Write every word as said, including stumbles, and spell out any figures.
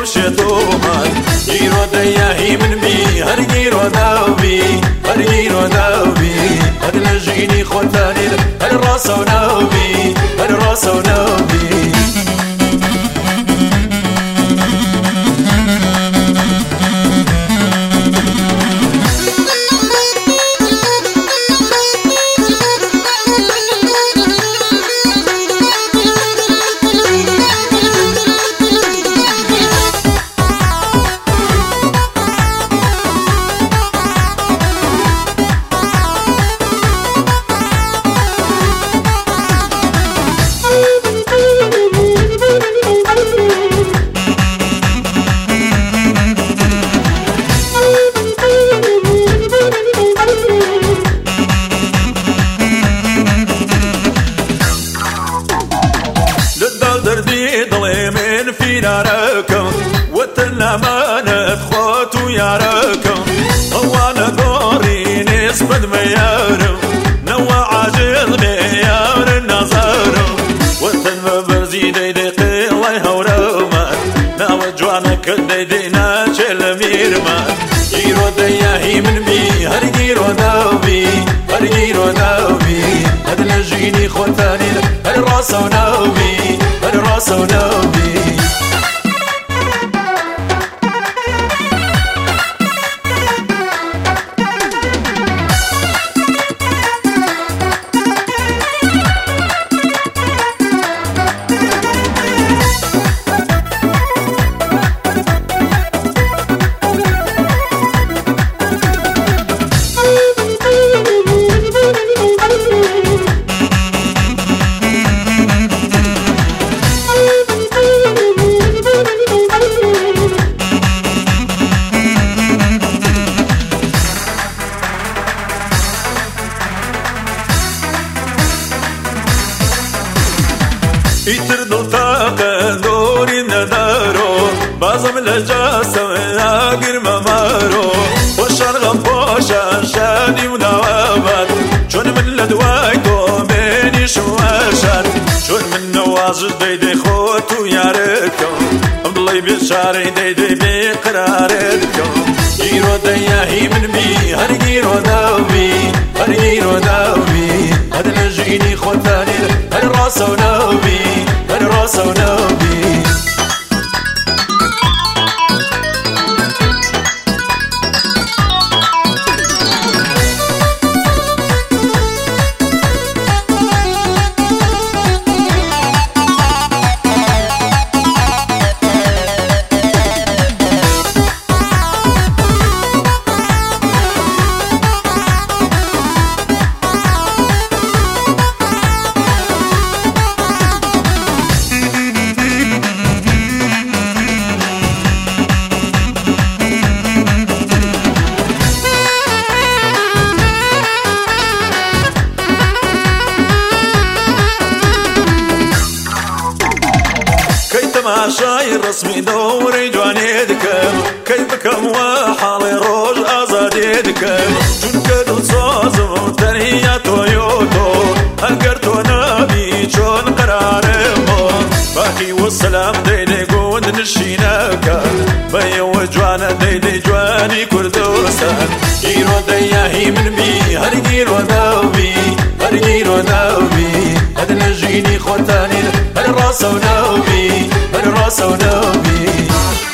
شتومان گیرو دیاهی من بی هر گیرو داوی هر گیرو داوی هر لجینی خوتانی هر راسو ناوی هر راسو ناوی فيناركم وتنامانت خوتو ياركم وانا دوري نسبة ميارم نوع عاجل ميار النظر وتنما برزي دي دي قيلي هورما ناو جوانك دي دي ناجل ميرما جيرو دياهي من بي هر جيرو داوبي هر جيرو داوبي هاد لجيني خوتاني هر راسو ناوبي هر راسو ناوبي يتردو طاقة دوري ندارو بازم لجاسم ياقر ممارو وشرغم بوشا شادي ونوابات شون من لدوايتو بيني شواشات شون من نواجد ديدي خوتو ياركم امضلي بشاري ديدي بقراركم جيرو دياهي من بي هر جيرو داوبي هر جيرو داوبي هاد لجيني خوتاني هر راسو ناوبي هر راسو ناوبي تماشاي رسمي دوري جواني دكم كيفكم وحالي روج ازادي دكم جون كدو صازم تنهي تويوتو هكرتو نبي جون قرارمو باقي والسلام ديدي قود نشيناكا بيو جوانا ديدي جواني كردوسان جيرو دياهي من بي هر جيرو داوبي هر جيرو داوبي هاد نجيني خوتاني هر راسو ناوبي هر راسو ناوبي